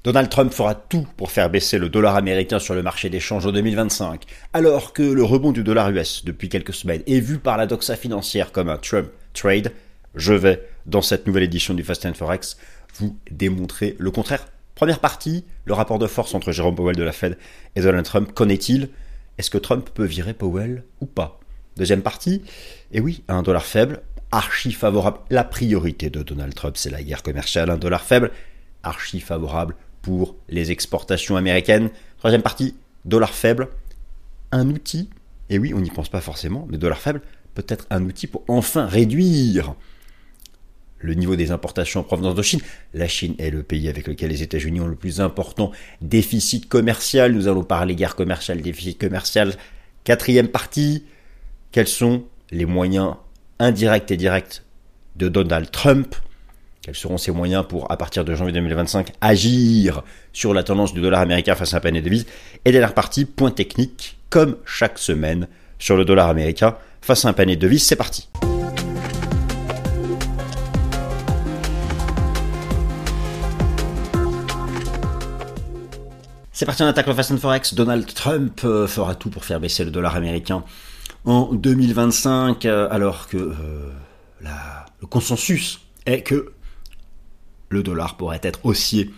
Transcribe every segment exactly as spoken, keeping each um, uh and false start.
Donald Trump fera tout pour faire baisser le dollar américain sur le marché des changes en deux mille vingt-cinq, alors que le rebond du dollar U S depuis quelques semaines est vu par la doxa financière comme un Trump trade. Je vais, dans cette nouvelle édition du Fast and Forex, vous démontrer le contraire. Première partie, le rapport de force entre Jérôme Powell de la Fed et Donald Trump. Qu'en est-il ? Est-ce que Trump peut virer Powell ou pas ? Deuxième partie, et oui, un dollar faible, archi favorable. La priorité de Donald Trump, c'est la guerre commerciale. Un dollar faible, archi favorable pour les exportations américaines. Troisième partie, dollar faible, un outil. Et oui, on n'y pense pas forcément, mais dollar faible peut être un outil pour enfin réduire le niveau des importations en provenance de Chine. La Chine est le pays avec lequel les États-Unis ont le plus important déficit commercial. Nous allons parler guerre commerciale, déficit commercial. Quatrième partie, quels sont les moyens indirects et directs de Donald Trump ? Quels seront ses moyens pour, à partir de janvier deux mille vingt-cinq, agir sur la tendance du dollar américain face à un panier de devises ? Et dernière partie, point technique, comme chaque semaine, sur le dollar américain face à un panier de devises. C'est parti. C'est parti, on attaque le Fast and Forex. Donald Trump euh, fera tout pour faire baisser le dollar américain en deux mille vingt-cinq, euh, alors que euh, la, le consensus est que le dollar pourrait être haussier.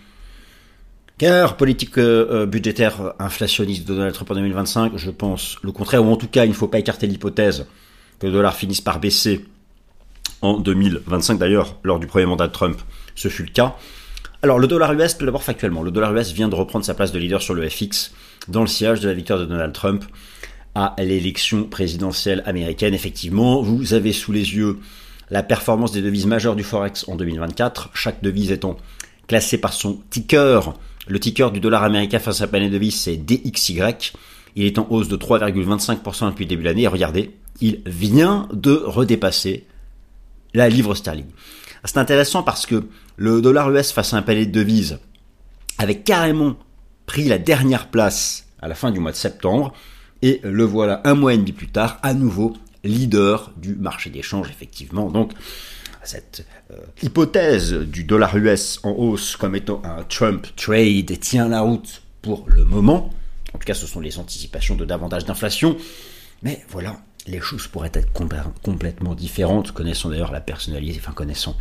Car politique euh, budgétaire inflationniste de Donald Trump en deux mille vingt-cinq, je pense le contraire, ou en tout cas, il ne faut pas écarter l'hypothèse que le dollar finisse par baisser en deux mille vingt-cinq. D'ailleurs, lors du premier mandat de Trump, ce fut le cas. Alors, le dollar U S, tout d'abord factuellement, le dollar U S vient de reprendre sa place de leader sur le F X dans le sillage de la victoire de Donald Trump à l'élection présidentielle américaine. Effectivement, vous avez sous les yeux la performance des devises majeures du Forex en deux mille vingt-quatre, chaque devise étant classée par son ticker. Le ticker du dollar américain face à un panier de devises, c'est D X Y. Il est en hausse de trois virgule vingt-cinq pour cent depuis le début de l'année. Et regardez, il vient de redépasser la livre sterling. C'est intéressant parce que le dollar U S face à un panier de devises avait carrément pris la dernière place à la fin du mois de septembre et le voilà un mois et demi plus tard, à nouveau leader du marché des changes, effectivement. Donc, cette euh, hypothèse du dollar U S en hausse comme étant un Trump trade tient la route pour le moment. En tout cas, ce sont les anticipations de davantage d'inflation. Mais voilà, les choses pourraient être compl- complètement différentes, connaissant d'ailleurs la personnalité, enfin connaissant,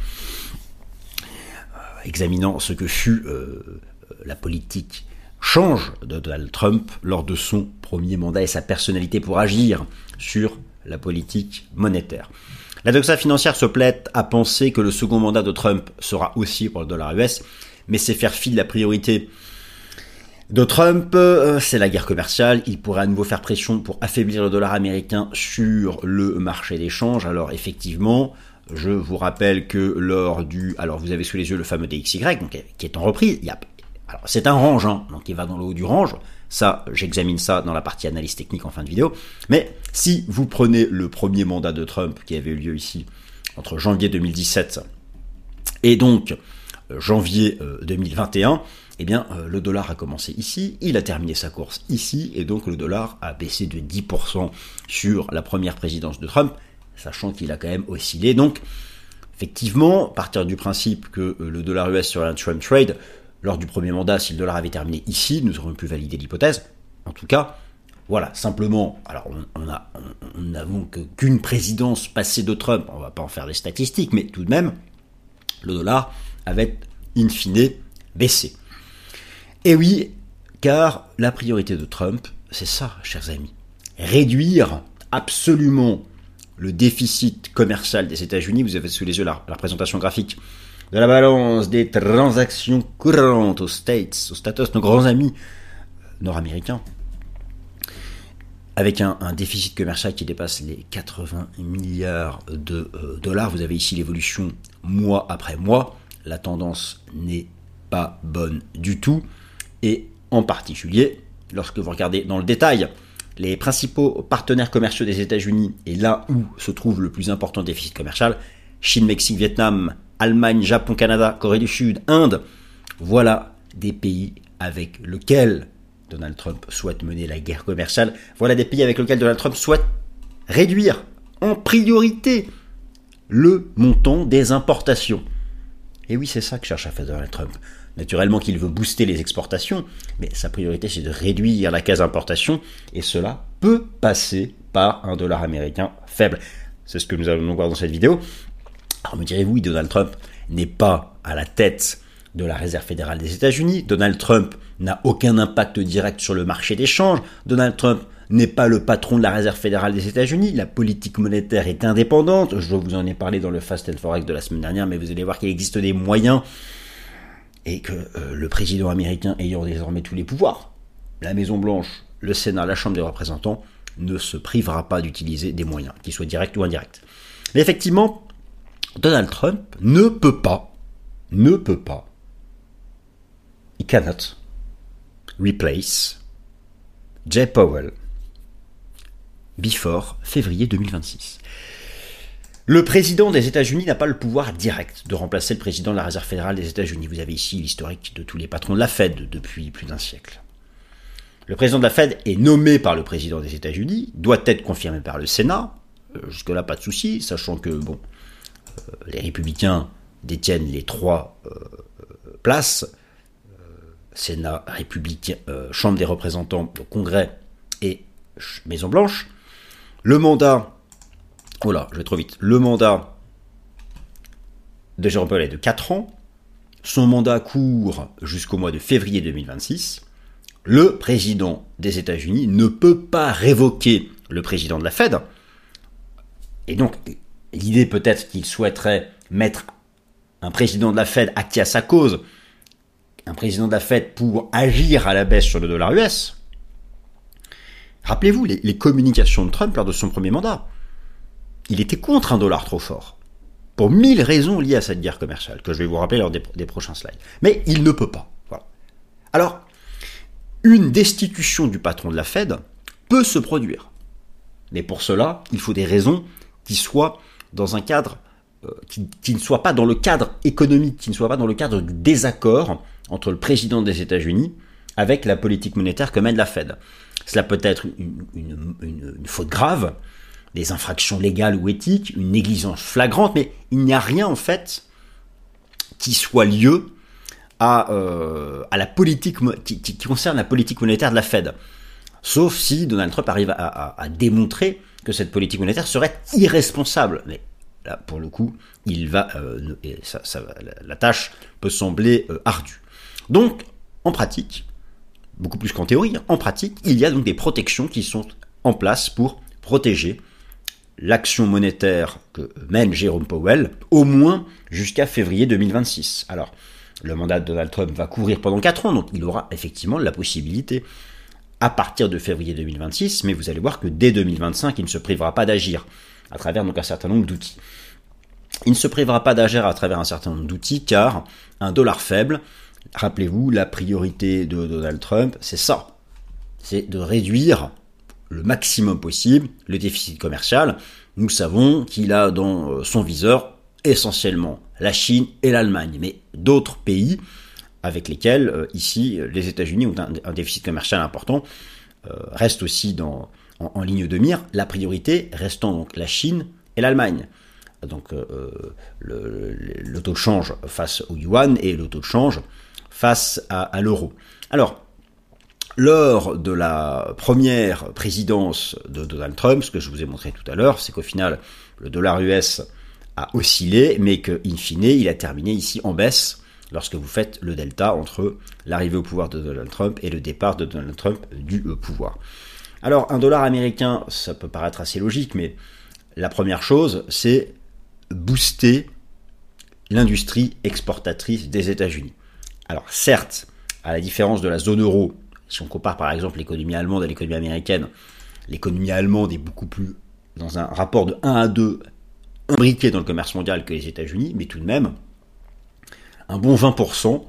euh, examinant ce que fut euh, la politique change de Donald Trump lors de son premier mandat et sa personnalité pour agir sur la politique monétaire. La doxa financière se plaît à penser que le second mandat de Trump sera aussi pour le dollar U S, mais c'est faire fi de la priorité de Trump, euh, c'est la guerre commerciale. Il pourrait à nouveau faire pression pour affaiblir le dollar américain sur le marché des changes. Alors effectivement, je vous rappelle que lors du... Alors vous avez sous les yeux le fameux D X Y, donc, qui est en reprise. Il y a, alors c'est un range, hein, donc il va dans le haut du range. Ça, j'examine ça dans la partie analyse technique en fin de vidéo. Mais si vous prenez le premier mandat de Trump qui avait eu lieu ici entre janvier deux mille dix-sept et donc euh, janvier euh, deux mille vingt et un, eh bien, euh, le dollar a commencé ici, il a terminé sa course ici, et donc le dollar a baissé de dix pour cent sur la première présidence de Trump, sachant qu'il a quand même oscillé. Donc, effectivement, partir du principe que euh, le dollar U S serait un Trump trade, lors du premier mandat, si le dollar avait terminé ici, nous aurions pu valider l'hypothèse. En tout cas, voilà, simplement, alors on, on a, on, on n'avons que, qu'une présidence passée de Trump, on va pas en faire des statistiques, mais tout de même, le dollar avait in fine baissé. Et oui, car la priorité de Trump, c'est ça, chers amis. Réduire absolument le déficit commercial des États-Unis. Vous avez sous les yeux la, la représentation graphique de la balance des transactions courantes aux States, aux States, nos grands amis nord-américains, avec un, un déficit commercial qui dépasse les quatre-vingts milliards de euh, dollars. Vous avez ici l'évolution mois après mois. La tendance n'est pas bonne du tout. Et en particulier, lorsque vous regardez dans le détail les principaux partenaires commerciaux des États-Unis et là où se trouve le plus important déficit commercial, Chine, Mexique, Vietnam, Allemagne, Japon, Canada, Corée du Sud, Inde, voilà des pays avec lesquels Donald Trump souhaite mener la guerre commerciale. Voilà des pays avec lesquels Donald Trump souhaite réduire en priorité le montant des importations. Et oui, c'est ça que cherche à faire Donald Trump. Naturellement qu'il veut booster les exportations, mais sa priorité c'est de réduire la case importation, et cela peut passer par un dollar américain faible. C'est ce que nous allons voir dans cette vidéo. Alors me direz-vous, oui, Donald Trump n'est pas à la tête de la Réserve fédérale des États-Unis. Donald Trump n'a aucun impact direct sur le marché des changes. Donald Trump n'est pas le patron de la Réserve fédérale des États-Unis. La politique monétaire est indépendante. Je vous en ai parlé dans le Fast and Forex de la semaine dernière, mais vous allez voir qu'il existe des moyens et que euh, le président américain ayant désormais tous les pouvoirs, la Maison-Blanche, le Sénat, la Chambre des représentants, ne se privera pas d'utiliser des moyens, qu'ils soient directs ou indirects. Mais effectivement, Donald Trump ne peut pas, ne peut pas, he cannot replace Jay Powell before février deux mille vingt-six. Le président des États-Unis n'a pas le pouvoir direct de remplacer le président de la Réserve fédérale des États-Unis. Vous avez ici l'historique de tous les patrons de la Fed depuis plus d'un siècle. Le président de la Fed est nommé par le président des États-Unis, doit être confirmé par le Sénat. Euh, jusque-là, pas de souci, sachant que bon, euh, les républicains détiennent les trois euh, places. Euh, Sénat républicain, euh, Chambre des représentants, Congrès et Maison-Blanche. Le mandat... Oh là, je vais trop vite. Le mandat de Jérôme Powell est de quatre ans. Son mandat court jusqu'au mois de février deux mille vingt-six. Le président des États-Unis ne peut pas révoquer le président de la Fed. Et donc, l'idée peut-être qu'il souhaiterait mettre un président de la Fed acquis à sa cause, un président de la Fed pour agir à la baisse sur le dollar U S. Rappelez-vous les, les communications de Trump lors de son premier mandat. Il était contre un dollar trop fort, pour mille raisons liées à cette guerre commerciale, que je vais vous rappeler lors des, des prochains slides. Mais il ne peut pas. Voilà. Alors, une destitution du patron de la Fed peut se produire. Mais pour cela, il faut des raisons qui soient dans un cadre, euh, qui, qui ne soient pas dans le cadre économique, qui ne soient pas dans le cadre du désaccord entre le président des États-Unis avec la politique monétaire que mène la Fed. Cela peut être une, une, une, une faute grave, des infractions légales ou éthiques, une négligence flagrante, mais il n'y a rien en fait qui soit lieu à, euh, à la politique qui, qui concerne la politique monétaire de la Fed. Sauf si Donald Trump arrive à, à, à démontrer que cette politique monétaire serait irresponsable. Mais là, pour le coup, il va, euh, et ça, ça, la, la tâche peut sembler euh, ardue. Donc, en pratique, beaucoup plus qu'en théorie, en pratique, il y a donc des protections qui sont en place pour protéger l'action monétaire que mène Jérôme Powell, au moins jusqu'à février deux mille vingt-six. Alors, le mandat de Donald Trump va couvrir pendant quatre ans, donc il aura effectivement la possibilité à partir de février deux mille vingt-six, mais vous allez voir que dès deux mille vingt-cinq, il ne se privera pas d'agir à travers donc un certain nombre d'outils. Il ne se privera pas d'agir à travers un certain nombre d'outils, car un dollar faible, rappelez-vous, la priorité de Donald Trump, c'est ça, c'est de réduire le maximum possible le déficit commercial. Nous savons qu'il a dans son viseur essentiellement la Chine et l'Allemagne, mais d'autres pays avec lesquels, euh, ici, les États-Unis ont un, un déficit commercial important, euh, restent aussi dans, en, en ligne de mire, la priorité restant donc la Chine et l'Allemagne. Donc euh, le, le, le taux de change face au yuan et le taux de change face à, à l'euro. Alors, lors de la première présidence de Donald Trump, ce que je vous ai montré tout à l'heure, c'est qu'au final, le dollar U S a oscillé, mais qu'in fine, il a terminé ici en baisse lorsque vous faites le delta entre l'arrivée au pouvoir de Donald Trump et le départ de Donald Trump du pouvoir. Alors, un dollar américain, ça peut paraître assez logique, mais la première chose, c'est booster l'industrie exportatrice des États-Unis. Alors, certes, à la différence de la zone euro, si on compare par exemple l'économie allemande à l'économie américaine, l'économie allemande est beaucoup plus dans un rapport de un à deux imbriqué dans le commerce mondial que les États-Unis, mais tout de même, un bon vingt pour cent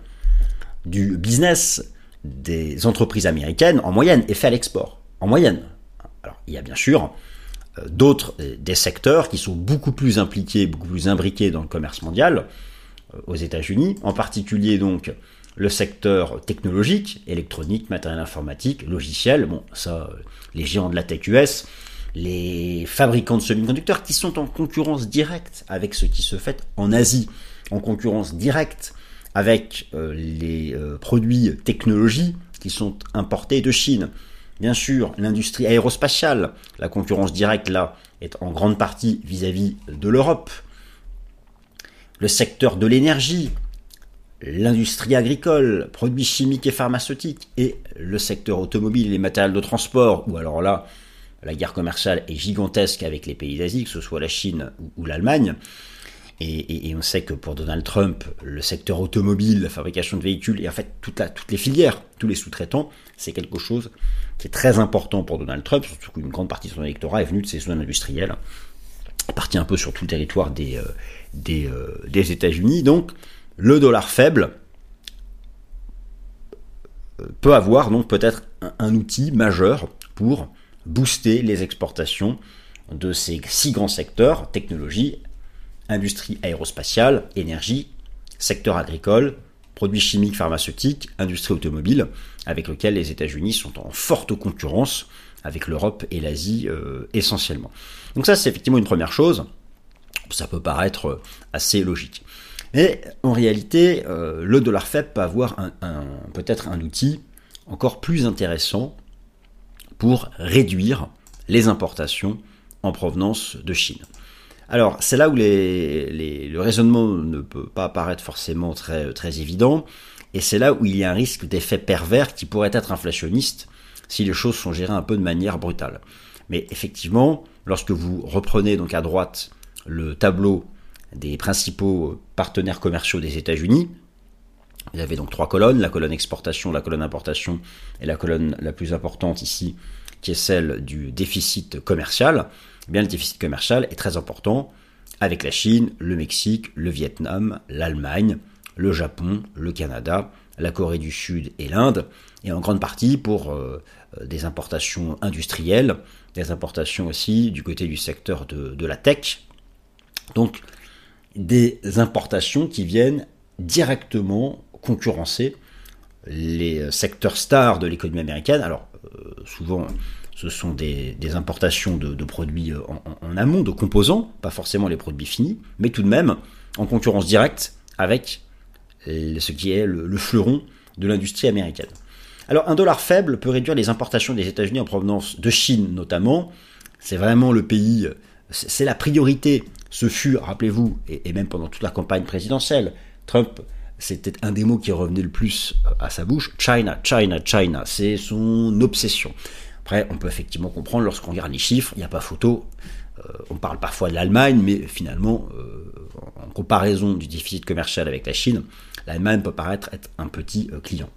du business des entreprises américaines, en moyenne, est fait à l'export. En moyenne. Alors, il y a bien sûr euh, d'autres, euh, des secteurs qui sont beaucoup plus impliqués, beaucoup plus imbriqués dans le commerce mondial euh, aux États-Unis, en particulier donc le secteur technologique, électronique, matériel informatique, logiciel, bon, ça, les géants de la tech U S, les fabricants de semi-conducteurs qui sont en concurrence directe avec ce qui se fait en Asie, en concurrence directe avec euh, les euh, produits technologies qui sont importés de Chine. Bien sûr, l'industrie aérospatiale, la concurrence directe là est en grande partie vis-à-vis de l'Europe. Le secteur de l'énergie, l'industrie agricole, produits chimiques et pharmaceutiques, et le secteur automobile et les matériels de transport, où alors là, la guerre commerciale est gigantesque avec les pays d'Asie, que ce soit la Chine ou, ou l'Allemagne. Et, et, et on sait que pour Donald Trump, le secteur automobile, la fabrication de véhicules, et en fait toute la, toutes les filières, tous les sous-traitants, c'est quelque chose qui est très important pour Donald Trump, surtout qu'une grande partie de son électorat est venue de ces zones industrielles, partie un peu sur tout le territoire des, euh, des, euh, des États-Unis. Donc le dollar faible peut avoir donc peut-être un, un outil majeur pour booster les exportations de ces six grands secteurs: technologie, industrie aérospatiale, énergie, secteur agricole, produits chimiques, pharmaceutiques, industrie automobile, avec lequel les États-Unis sont en forte concurrence avec l'Europe et l'Asie euh, essentiellement. Donc ça, c'est effectivement une première chose. Ça peut paraître assez logique. Mais en réalité, euh, le dollar faible peut avoir un, un, peut-être un outil encore plus intéressant pour réduire les importations en provenance de Chine. Alors, c'est là où les, les, le raisonnement ne peut pas paraître forcément très, très évident, et c'est là où il y a un risque d'effet pervers qui pourrait être inflationniste si les choses sont gérées un peu de manière brutale. Mais effectivement, lorsque vous reprenez donc à droite le tableau des principaux partenaires commerciaux des États-Unis, vous avez donc trois colonnes, la colonne exportation, la colonne importation et la colonne la plus importante ici, qui est celle du déficit commercial. Eh bien, le déficit commercial est très important avec la Chine, le Mexique, le Vietnam, l'Allemagne, le Japon, le Canada, la Corée du Sud et l'Inde, et en grande partie pour euh, des importations industrielles, des importations aussi du côté du secteur de, de la tech. Donc, des importations qui viennent directement concurrencer les secteurs stars de l'économie américaine. Alors, euh, souvent, ce sont des, des importations de, de produits en, en, en amont, de composants, pas forcément les produits finis, mais tout de même en concurrence directe avec ce qui est le, le fleuron de l'industrie américaine. Alors, un dollar faible peut réduire les importations des États-Unis en provenance de Chine notamment. C'est vraiment le pays, c'est la priorité. Ce fut, rappelez-vous, et, et même pendant toute la campagne présidentielle, Trump, c'était un des mots qui revenait le plus à sa bouche. China, China, China, c'est son obsession. Après, on peut effectivement comprendre, lorsqu'on regarde les chiffres, il n'y a pas photo. Euh, on parle parfois de l'Allemagne, mais finalement, euh, en comparaison du déficit commercial avec la Chine, l'Allemagne peut paraître être un petit euh, client.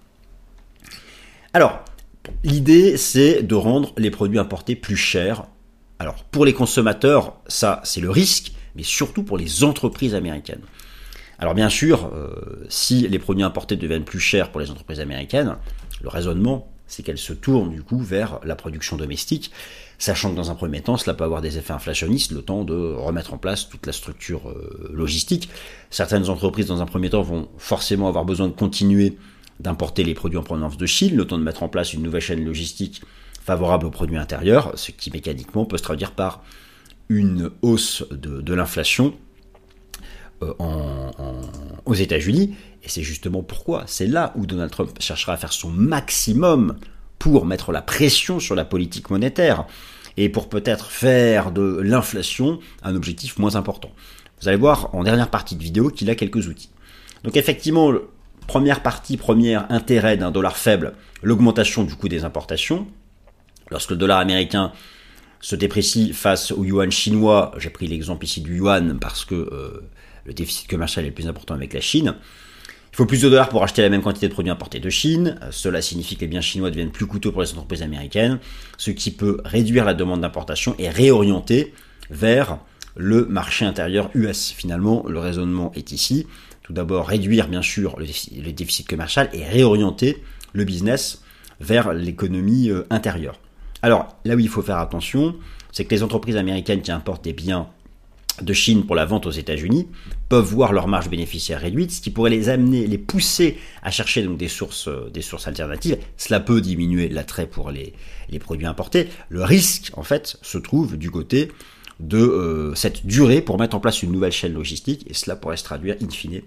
Alors, l'idée, c'est de rendre les produits importés plus chers. Alors, pour les consommateurs, ça, c'est le risque, mais surtout pour les entreprises américaines. Alors, bien sûr, euh, si les produits importés deviennent plus chers pour les entreprises américaines, le raisonnement, c'est qu'elles se tournent du coup vers la production domestique, sachant que dans un premier temps, cela peut avoir des effets inflationnistes, le temps de remettre en place toute la structure euh, logistique. Certaines entreprises, dans un premier temps, vont forcément avoir besoin de continuer d'importer les produits en provenance de Chine, le temps de mettre en place une nouvelle chaîne logistique favorable aux produits intérieurs, ce qui mécaniquement peut se traduire par une hausse de, de l'inflation euh, en, en, aux États-Unis. Et c'est justement pourquoi, c'est là où Donald Trump cherchera à faire son maximum pour mettre la pression sur la politique monétaire et pour peut-être faire de l'inflation un objectif moins important. Vous allez voir en dernière partie de vidéo qu'il a quelques outils. Donc effectivement, première partie, premier intérêt d'un dollar faible, l'augmentation du coût des importations. Lorsque le dollar américain se déprécie face au yuan chinois, j'ai pris l'exemple ici du yuan parce que euh, le déficit commercial est le plus important avec la Chine. Il faut plus de dollars pour acheter la même quantité de produits importés de Chine. Cela signifie que les biens chinois deviennent plus coûteux pour les entreprises américaines, ce qui peut réduire la demande d'importation et réorienter vers le marché intérieur U S. Finalement, le raisonnement est ici. Tout d'abord, réduire bien sûr le déficit, le déficit commercial et réorienter le business vers l'économie euh, intérieure. Alors, là où il faut faire attention, c'est que les entreprises américaines qui importent des biens de Chine pour la vente aux États-Unis peuvent voir leur marge bénéficiaire réduite, ce qui pourrait les amener, les pousser à chercher donc des sources, euh, des sources alternatives. Cela peut diminuer l'attrait pour les, les produits importés. Le risque, en fait, se trouve du côté de euh, cette durée pour mettre en place une nouvelle chaîne logistique, et cela pourrait se traduire in fine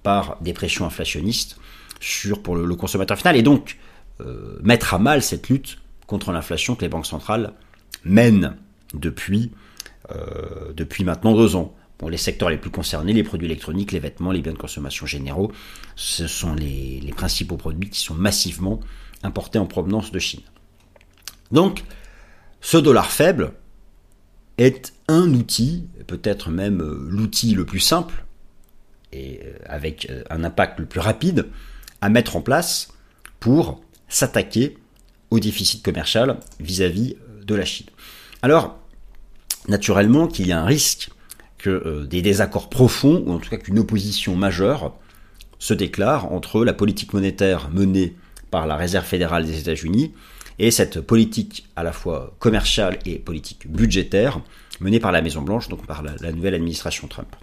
par des pressions inflationnistes sur, pour le, le consommateur final, et donc euh, mettre à mal cette lutte contre l'inflation que les banques centrales mènent depuis, euh, depuis maintenant deux ans. Bon, les secteurs les plus concernés, les produits électroniques, les vêtements, les biens de consommation généraux, ce sont les, les principaux produits qui sont massivement importés en provenance de Chine. Donc, ce dollar faible est un outil, peut-être même l'outil le plus simple, et avec un impact le plus rapide, à mettre en place pour s'attaquer au déficit commercial vis-à-vis de la Chine. Alors, naturellement, qu'il y a un risque que euh, des désaccords profonds, ou en tout cas qu'une opposition majeure, se déclare entre la politique monétaire menée par la Réserve fédérale des États-Unis et cette politique à la fois commerciale et politique budgétaire menée par la Maison-Blanche, donc par la, la nouvelle administration Trump.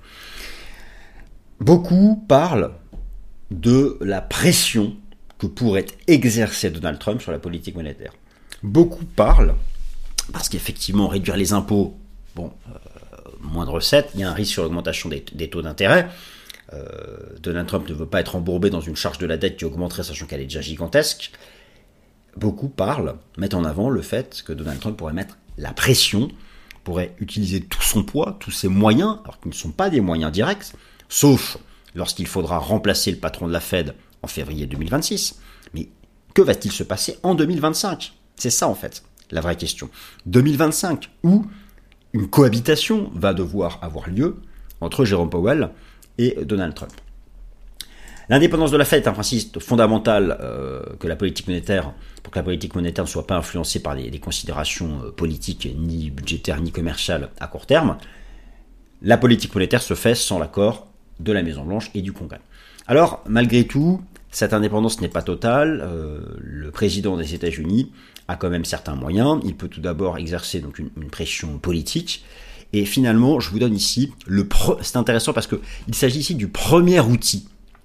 Beaucoup parlent de la pression que pourrait exercer Donald Trump sur la politique monétaire. Beaucoup parlent, parce qu'effectivement, réduire les impôts, bon, euh, moins de recettes, il y a un risque sur l'augmentation des, des taux d'intérêt. Euh, Donald Trump ne veut pas être embourbé dans une charge de la dette qui augmenterait, sachant qu'elle est déjà gigantesque. Beaucoup parlent, mettent en avant le fait que Donald Trump pourrait mettre la pression, pourrait utiliser tout son poids, tous ses moyens, alors qu'ils ne sont pas des moyens directs, sauf lorsqu'il faudra remplacer le patron de la Fed en février deux mille vingt-six. Mais que va-t-il se passer en deux mille vingt-cinq ? C'est ça en fait, la vraie question. deux mille vingt-cinq, où une cohabitation va devoir avoir lieu entre Jérôme Powell et Donald Trump. L'indépendance de la Fed est un principe fondamental euh, que la politique monétaire, pour que la politique monétaire ne soit pas influencée par des, des considérations politiques, ni budgétaires, ni commerciales à court terme. La politique monétaire se fait sans l'accord de la Maison-Blanche et du Congrès. Alors, malgré tout, cette indépendance n'est pas totale. Euh, le président des États-Unis a quand même certains moyens. Il peut tout d'abord exercer donc une, une pression politique. Et finalement, je vous donne ici le pre... c'est intéressant parce que il s'agit ici du premier outil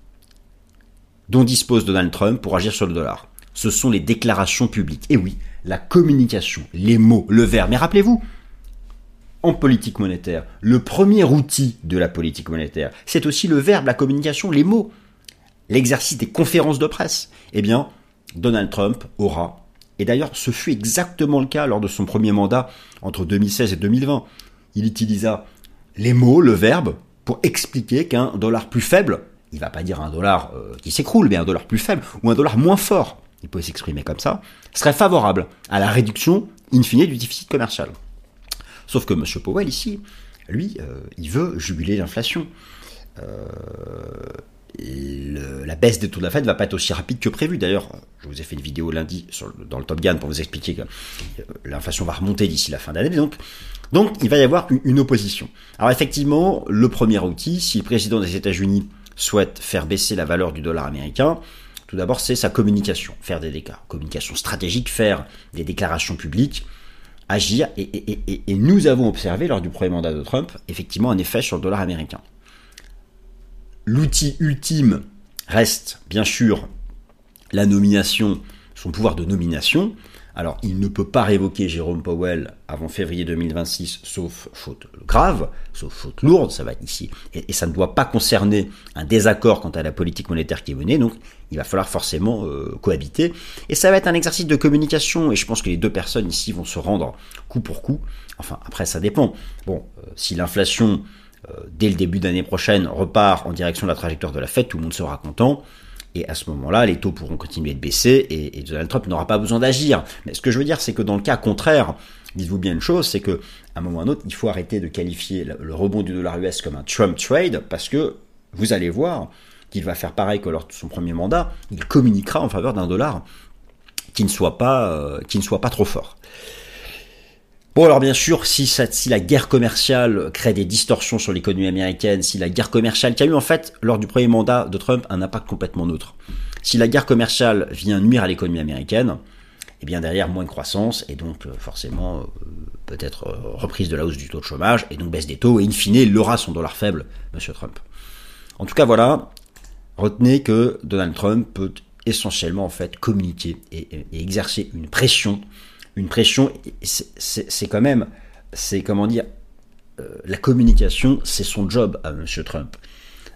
dont dispose Donald Trump pour agir sur le dollar. Ce sont les déclarations publiques. Et oui, la communication, les mots, le verbe. Mais rappelez-vous, en politique monétaire, le premier outil de la politique monétaire, c'est aussi le verbe, la communication, les mots. L'exercice des conférences de presse. Eh bien, Donald Trump aura, et d'ailleurs ce fut exactement le cas lors de son premier mandat entre deux mille seize et deux mille vingt, il utilisa les mots, le verbe, pour expliquer qu'un dollar plus faible, il ne va pas dire un dollar euh, qui s'écroule, mais un dollar plus faible, ou un dollar moins fort, il peut s'exprimer comme ça, serait favorable à la réduction, in fine, du déficit commercial. Sauf que M. Powell, ici, lui, euh, il veut juguler l'inflation. Euh, le, la baisse des taux de la Fed ne va pas être aussi rapide que prévu. D'ailleurs, je vous ai fait une vidéo lundi sur, dans le Top Gun pour vous expliquer que l'inflation va remonter d'ici la fin d'année. Donc, donc, il va y avoir une, une opposition. Alors effectivement, le premier outil, si le président des États-Unis souhaite faire baisser la valeur du dollar américain, tout d'abord, c'est sa communication, faire des déclarations, communication stratégique, faire des déclarations publiques, agir, et, et, et, et nous avons observé lors du premier mandat de Trump, effectivement, un effet sur le dollar américain. L'outil ultime reste, bien sûr, la nomination, son pouvoir de nomination. Alors, il ne peut pas révoquer Jérôme Powell avant février deux mille vingt-six, sauf faute grave, sauf faute lourde, ça va être ici. Et, et ça ne doit pas concerner un désaccord quant à la politique monétaire qui est menée, donc il va falloir forcément euh, cohabiter. Et ça va être un exercice de communication, et je pense que les deux personnes ici vont se rendre coup pour coup. Enfin, après, ça dépend. Bon, euh, si l'inflation, euh, dès le début d'année prochaine, repart en direction de la trajectoire de la Fed, tout le monde sera content. Et à ce moment-là, les taux pourront continuer de baisser et, et Donald Trump n'aura pas besoin d'agir. Mais ce que je veux dire, c'est que dans le cas contraire, dites-vous bien une chose, c'est qu'à un moment ou à un autre, il faut arrêter de qualifier le, le rebond du dollar U S comme un Trump trade, parce que vous allez voir qu'il va faire pareil que lors de son premier mandat, il communiquera en faveur d'un dollar qui ne soit pas, euh, qui ne soit pas trop fort. Bon, alors bien sûr, si, ça, si la guerre commerciale crée des distorsions sur l'économie américaine, si la guerre commerciale, qui a eu en fait, lors du premier mandat de Trump, un impact complètement neutre, si la guerre commerciale vient nuire à l'économie américaine, eh bien derrière, moins de croissance, et donc forcément, euh, peut-être euh, reprise de la hausse du taux de chômage, et donc baisse des taux, et in fine, il aura son dollar faible, M. Trump. En tout cas, voilà, retenez que Donald Trump peut essentiellement, en fait, communiquer et, et, et exercer une pression Une pression, c'est, c'est, c'est quand même, c'est comment dire, euh, la communication, c'est son job à M. Trump.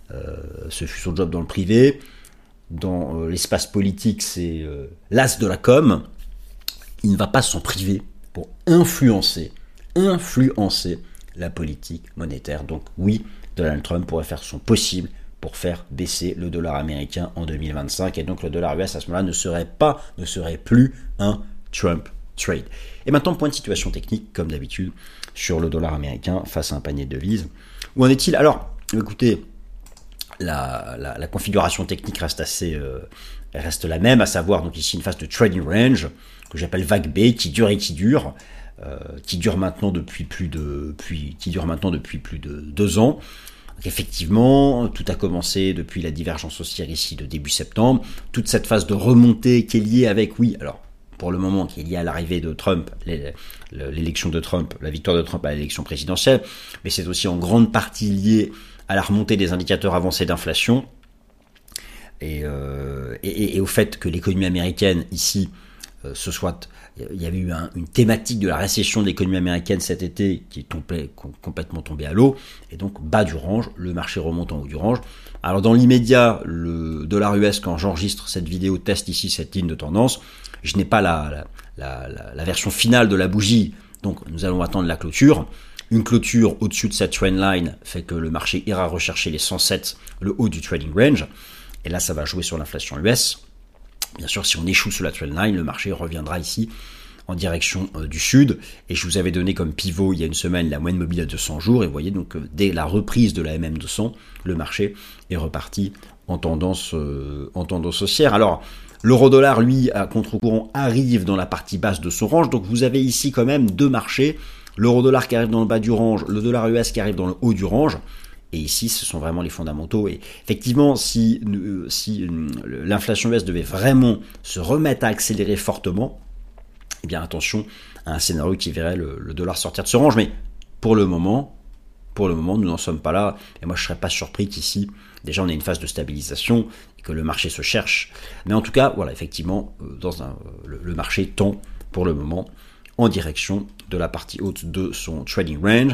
Euh, ce fut son job dans le privé. Dans euh, l'espace politique, c'est euh, l'as de la com. Il ne va pas s'en priver pour influencer, influencer la politique monétaire. Donc oui, Donald Trump pourrait faire son possible pour faire baisser le dollar américain en deux mille vingt-cinq. Et donc le dollar U S à ce moment-là ne serait pas, ne serait plus un Trump trade. Et maintenant, point de situation technique, comme d'habitude, sur le dollar américain face à un panier de devises. Où en est-il? Alors, écoutez, la, la, la configuration technique reste assez, euh, reste la même, à savoir donc ici une phase de trading range que j'appelle vague B, qui dure et qui dure, euh, qui dure maintenant depuis plus de, puis, qui dure maintenant depuis plus de deux ans. Donc effectivement, tout a commencé depuis la divergence haussière ici de début septembre. Toute cette phase de remontée qui est liée avec, oui, alors pour le moment, qui est liée à l'arrivée de Trump, l'élection de Trump, la victoire de Trump à l'élection présidentielle, mais c'est aussi en grande partie lié à la remontée des indicateurs avancés d'inflation et, euh, et, et au fait que l'économie américaine ici euh, ce soit, il y avait eu un, une thématique de la récession de l'économie américaine cet été qui est tombé, complètement tombée à l'eau, et donc bas du range, le marché remonte en haut du range. Alors dans l'immédiat, le dollar U S, quand j'enregistre cette vidéo, teste ici cette ligne de tendance. Je n'ai pas la, la, la, la version finale de la bougie, donc nous allons attendre la clôture. Une clôture au-dessus de cette trendline fait que le marché ira rechercher les cent sept, le haut du trading range. Et là, ça va jouer sur l'inflation U S. Bien sûr, si on échoue sur la trendline, le marché reviendra ici en direction euh, du sud. Et je vous avais donné comme pivot il y a une semaine la moyenne mobile à deux cents jours. Et vous voyez, donc, euh, dès la reprise de la M M deux cents, le marché est reparti en tendance, euh, en tendance haussière. Alors, l'euro-dollar, lui, à contre-courant, arrive dans la partie basse de son range. Donc, vous avez ici quand même deux marchés. L'euro-dollar qui arrive dans le bas du range, le dollar U S qui arrive dans le haut du range. Et ici, ce sont vraiment les fondamentaux. Et effectivement, si, euh, si euh, l'inflation U S devait vraiment se remettre à accélérer fortement, eh bien attention à un scénario qui verrait le, le dollar sortir de ce range. Mais pour le moment, pour le moment, nous n'en sommes pas là. Et moi, je ne serais pas surpris qu'ici, déjà, on ait une phase de stabilisation et que le marché se cherche. Mais en tout cas, voilà, effectivement, dans un, le, le marché tend pour le moment en direction de la partie haute de son trading range.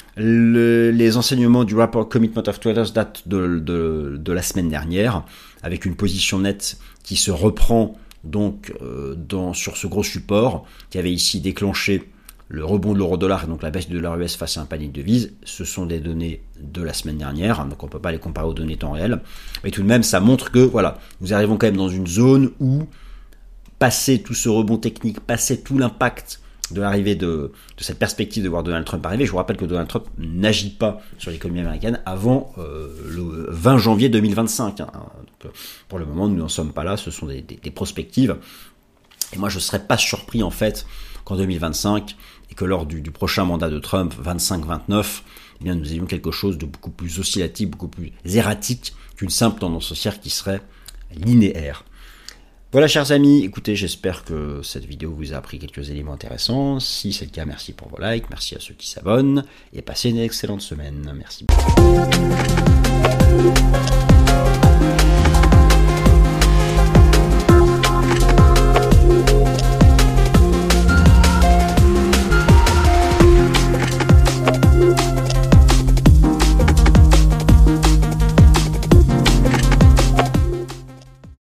Le, les enseignements du Rapport Commitment of Traders datent de, de, de la semaine dernière, avec une position nette qui se reprend donc euh, dans, sur ce gros support qui avait ici déclenché le rebond de l'euro-dollar et donc la baisse du dollar U S face à un panier de devises. Ce sont des données de la semaine dernière, donc on ne peut pas les comparer aux données temps réel. Mais tout de même, ça montre que voilà, nous arrivons quand même dans une zone où, passé tout ce rebond technique, passé tout l'impact de l'arrivée de, de cette perspective de voir Donald Trump arriver. Je vous rappelle que Donald Trump n'agit pas sur l'économie américaine avant euh, le vingt janvier deux mille vingt-cinq. Hein. Donc, pour le moment, nous n'en sommes pas là, ce sont des, des, des prospectives. Et moi, je ne serais pas surpris en fait qu'en deux mille vingt-cinq, et que lors du, du prochain mandat de Trump, vingt-cinq vingt-neuf, eh bien, nous ayons quelque chose de beaucoup plus oscillatif, beaucoup plus erratique qu'une simple tendance haussière qui serait linéaire. Voilà, chers amis, écoutez, j'espère que cette vidéo vous a appris quelques éléments intéressants. Si c'est le cas, merci pour vos likes, merci à ceux qui s'abonnent, et passez une excellente semaine. Merci beaucoup.